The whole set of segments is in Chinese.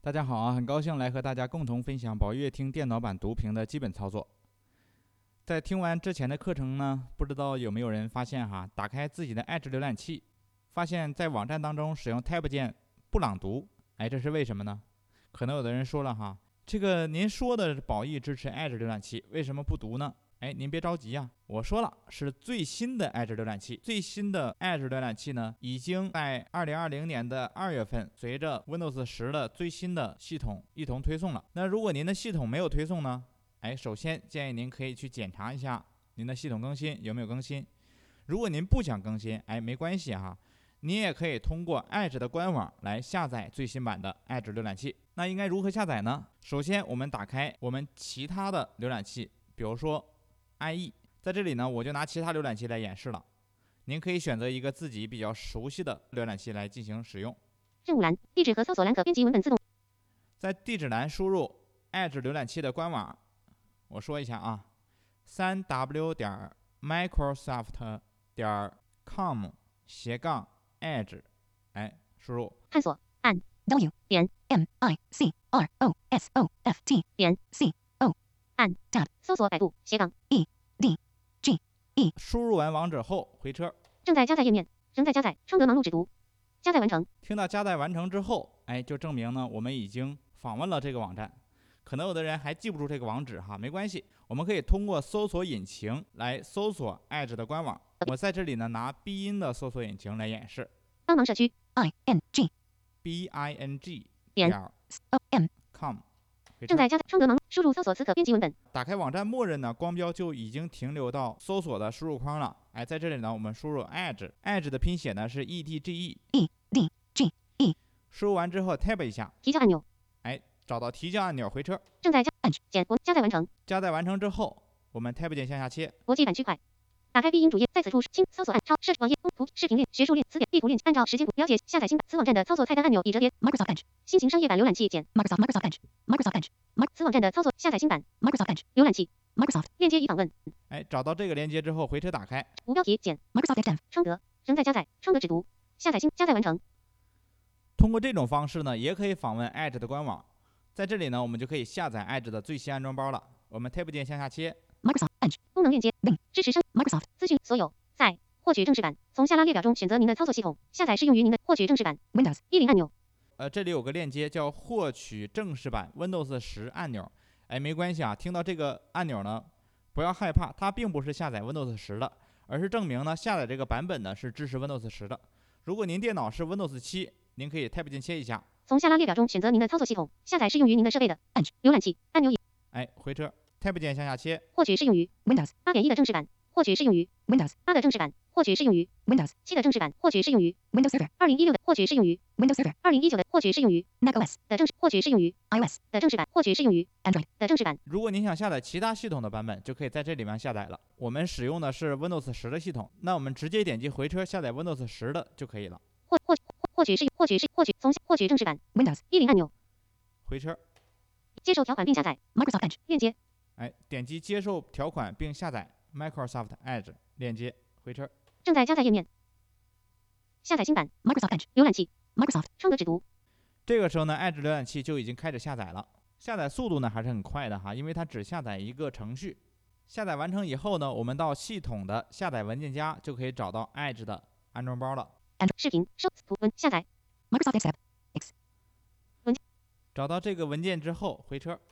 大家好啊，很高兴来和大家共同分享宝悦听电脑版读屏的基本操作。在听完之前的课程呢，不知道有没有人发现哈，打开自己的 Edge 浏览器，发现在网站当中使用 Tab 键不朗读，这是为什么呢？可能有的人说了哈，这个您说的宝益支持 Edge 浏览器，为什么不读呢？您别着急呀，我说了，是最新的 Edge 浏览器。最新的 Edge 浏览器呢，已经在2020年的2月份，随着 Windows 10的最新的系统一同推送了。那如果您的系统没有推送呢？首先建议您可以去检查一下您的系统更新有没有更新。如果您不想更新，没关系哈，您也可以通过 Edge 的官网来下载最新版的 Edge 浏览器。那应该如何下载呢？首先我们打开我们其他的浏览器，比如说IE， 在这里呢，我就拿其他浏览器来演示了。您可以选择一个自己比较熟悉的浏览器来进行使用。 任务栏地址和搜索栏可编辑文本自动。 在地址栏输入 Edge 浏览器的官网，我说一下啊，3w.microsoft.com/edge，输入探索按 w.microsoft.com 按 tab 搜索百度-edge。 输入完网址后回车。 正在加载页面，仍在加载，双格忙碌只读。加载完成。 听到加载完成之后，就证明呢我们已经访问了这个网站。可能有的人还记不住这个网址哈，没关系，我们可以通过搜索引擎来搜索 Edge 的官网。我在这里呢拿 Bing 的搜索引擎来演示。 帮忙社区 bing.com。 正在加载，双格忙输入搜索词可编辑文本。 打开网站默认呢光标就已经停留到搜索的输入框了。在这里呢我们输入 Edge 的拼写呢是 EDGE。输入完之后 Tab 一下， 提交按钮。 找到提交按钮回车。 正在加 Edge 键加载完成。 加载完成之后，我们 Tab 键向下切。 国际版区块。打开必应主页，在此处新搜索按超设置网页图视频链学术链词典地图链，按照时间了解下载新版。此网站的操作菜单按钮已折叠。Microsoft Edge 新型商业版浏览器键 Microsoft Edge。此网站的操作下载新版 Microsoft Edge 浏览器 Microsoft 链接已访问。 找到这个链接之后回车打开。 无标题键 Microsoft Edge 双格仍在加载，双格只读下载新加载完成。 通过这种方式呢，也可以访问 Edge 的官网。在这里呢，我们就可以下载 Edge 的最新安装包了。我们 Tab 键向下切。 Microsoft Edge 功能链接 Link 支持Microsoft 资讯所有在获取正式版，从下拉列表中选择您的操作系统，下载适用于您的获取正式版 Windows 10按钮。 这里有个链接叫获取正式版 Windows 10按钮。没关系啊，听到这个按钮呢，不要害怕，它并不是下载 Windows 10的，而是证明呢下载这个版本呢是支持 Windows 10的。如果您电脑是 Windows 7，您可以 Tab 键切一下。 从下拉列表中选择您的操作系统，下载适用于您的设备的 Edge 浏览器按钮已。 回车 Tab 键向下切。 获取适用于 Windows 8.1的正式版，获取适用于 Windows 8的正式版，获取适用于 Windows 7的正式版，获取适用于 Windows Server 2016的，获取适用于 Windows Server 2019的，获取适用于 macOS 的正式，获取适用于 iOS 的正式版，获取适用于 Android 的正式版。 如果您想下载其他系统的版本，就可以在这里面下载了。我们使用的是 Windows 10的系统，那我们直接点击回车下载 Windows 10的就可以了。 获取从获取正式版 Windows 10按钮。 回车。 接受条款并下载 Microsoft Edge 链接。 点击接受条款并下载 Microsoft Edge 链接，回车。 正在加载页面。下载新版 Microsoft Edge 浏览器 Microsoft 双格只读。 这个时候呢 Edge 浏览器就已经开始下载了。下载速度呢还是很快的哈，因为它只下载一个程序。下载完成以后呢，我们到系统的下载文件夹就可以找到 Edge 的安装包了。 视频、图文下载 Microsoft Edge X 文件。 找到这个文件之后回车。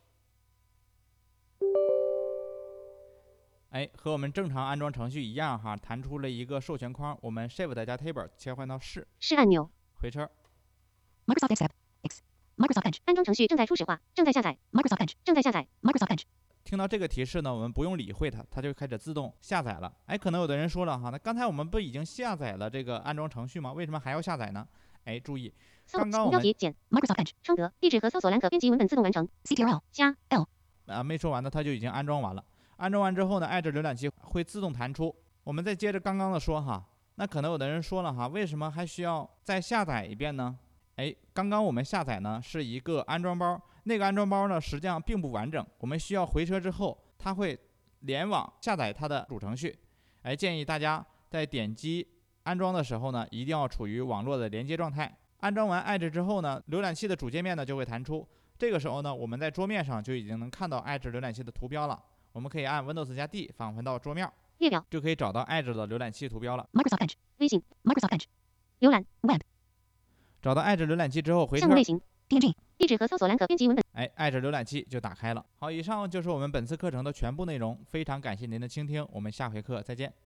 和我们正常安装程序一样哈，弹出了一个授权框，我们 Shift 加 Tab 切换到是按钮， 回车。 Microsoft Edge X Microsoft Edge 安装程序正在初始化，正在下载 Microsoft Edge 正在下载 Microsoft Edge。 听到这个提示呢，我们不用理会它，它就开始自动下载了。可能有的人说了哈，那刚才我们不已经下载了这个安装程序吗？为什么还要下载呢？注意，刚刚我们标题键 Microsoft Edge 双格地址和搜索栏可编辑文本自动完成 Ctrl 加 L 没说完呢，它就已经安装完了。安装完之后呢 ，Edge 浏览器会自动弹出。我们再接着刚刚的说哈，那可能有的人说了哈，为什么还需要再下载一遍呢？刚刚我们下载呢是一个安装包，那个安装包呢实际上并不完整，我们需要回车之后，它会联网下载它的主程序。建议大家在点击安装的时候呢，一定要处于网络的连接状态。 安装完 Edge 之后呢，浏览器的主界面呢就会弹出。这个时候呢，我们在桌面上就已经能看到 Edge 浏览器的图标了。我们可以按 Windows 加 D 返回到桌面， 列表就可以找到 Edge 的浏览器图标了。 Microsoft Edge 微信 Microsoft Edge 浏览 Web 找到 Edge 浏览器之后回车项目类型 DNG 地址和搜索栏可编辑文本。 Edge 浏览器就打开了。好，以上就是我们本次课程的全部内容，非常感谢您的倾听，我们下回课再见。